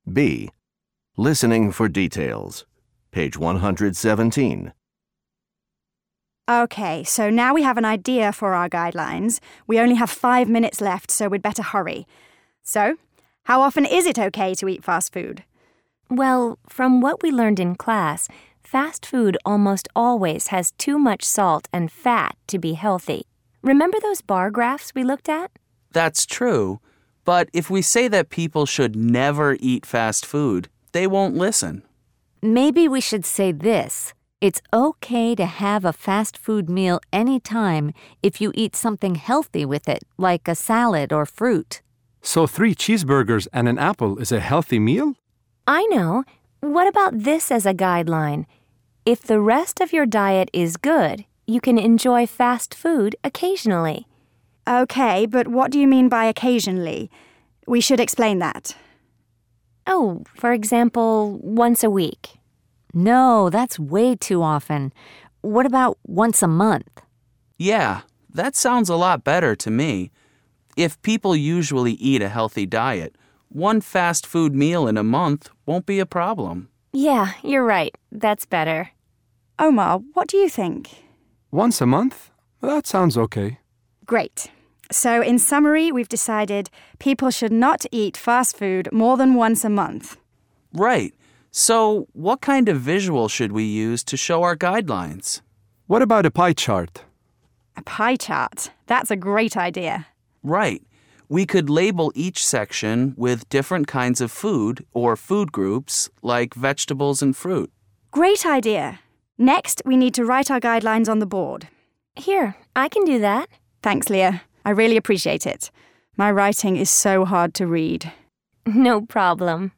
B. Listening for details. Page 117. Okay, so now we have an idea for our guidelines. We only have 5 minutes left, so we'd better hurry. So, how often is it okay to eat fast food? Well, from what we learned in class, fast food almost always has too much salt and fat to be healthy. Remember those bar graphs we looked at? That's true, but if we say that people should never eat fast food, they won't listen. Maybe we should say this. It's okay to have a fast food meal anytime if you eat something healthy with it, like a salad or fruit. So 3 cheeseburgers and an apple is a healthy meal? I know. What about this as a guideline? If the rest of your diet is good, you can enjoy fast food occasionally. Okay, but what do you mean by occasionally? We should explain that. Oh, for example, once a week. No, that's way too often. What about once a month? Yeah, that sounds a lot better to me. If people usually eat a healthy diet, one fast food meal in a month won't be a problem. Yeah, you're right. That's better. Omar, what do you think? Once a month? That sounds okay. Great. So, in summary, we've decided people should not eat fast food more than once a month. Right. So, what kind of visual should we use to show our guidelines? What about a pie chart? A pie chart. That's a great idea. Right. We could label each section with different kinds of food or food groups, like vegetables and fruit. Great idea. Next, we need to write our guidelines on the board. Here, I can do that. Thanks, Leah. I really appreciate it. My writing is so hard to read. No problem.